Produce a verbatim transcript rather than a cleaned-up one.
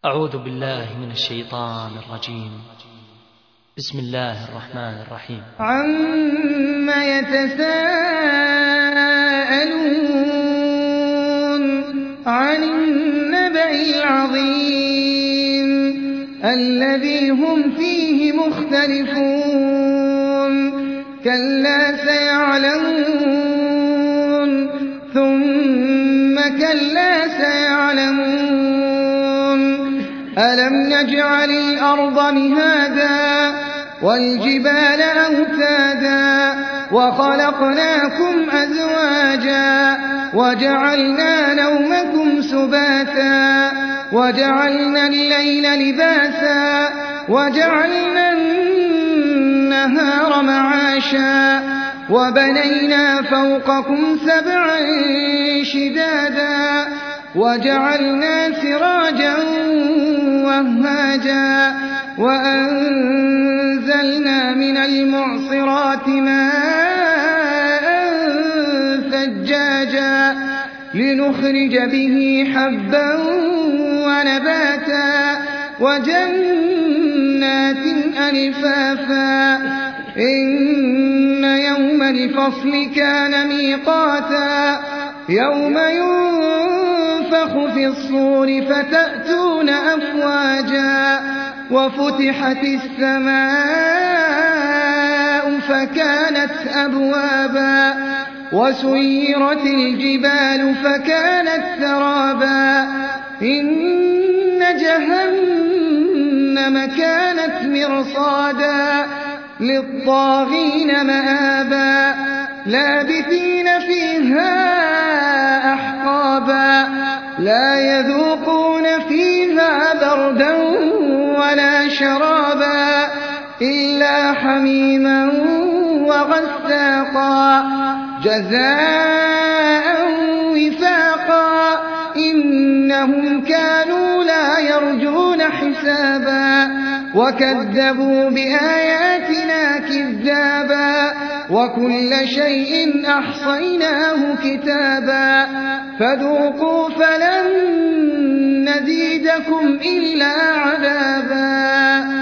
أعوذ بالله من الشيطان الرجيم. بسم الله الرحمن الرحيم. عَمَّ يَتَسَاءَلُونَ عَنِ النَّبَإِ الْعَظِيمِ الَّذِي هُمْ فِيهِ مُخْتَلِفُونَ كَلَّا سَيَعْلَمُونَ ثُمَّ كَلَّا سَيَعْلَمُونَ أَلَمْ نَجْعَلِ الْأَرْضَ مِهَادًا وَالْجِبَالَ أَوْتَادًا وَخَلَقْنَاكُمْ أَزْوَاجًا وَجَعَلْنَا نَوْمَكُمْ سُبَاتًا وَجَعَلْنَا اللَّيْلَ لِبَاسًا وَجَعَلْنَا النَّهَارَ مَعَاشًا وَبَنَيْنَا فَوْقَكُمْ سَبْعًا شِدَادًا وَجَعَلْنَا سِرَاجًا وَهَّاجًا وَأَنزَلْنَا مِنَ الْمُعْصِرَاتِ مَاءً ثَجَّاجًا لِّنُخْرِجَ بِهِ حَبًّا وَنَبَاتًا وَجَنَّاتٍ أَلْفَافًا إِنَّ يَوْمَ الْفَصْلِ كَانَ مِيقَاتًا يَوْمَ يُنفَخُ فِي الصُّورِ فَتَأْتُونَ أَفْوَاجًا وَفُتِحَتِ السَّمَاءُ فَكَانَتْ أَبْوَابًا وَسُيِّرَتِ الْجِبَالُ فَكَانَتْ سَرَابًا إِنَّ جَهَنَّمَ كَانَتْ مِرْصَادًا لِّلطَّاغِينَ مَآبًا لَّابِثِينَ فِيهَا أَحْقَابًا لَّا يَذُوقُونَ فِيهَا بَرْدًا وَلَا شَرَابًا إِلَّا حَمِيمًا وَغَسَّاقًا جَزَاءً وِفَاقًا إِنَّهُمْ كَانُوا لَا يَرْجُونَ حِسَابًا وَكَذَّبُوا بِآيَاتِنَا كِذَّابًا وَكُلَّ شَيْءٍ أَحْصَيْنَاهُ كِتَابًا فَذُوقُوا فَلَن نَّزِيدَكُمْ إِلَّا عَذَابًا.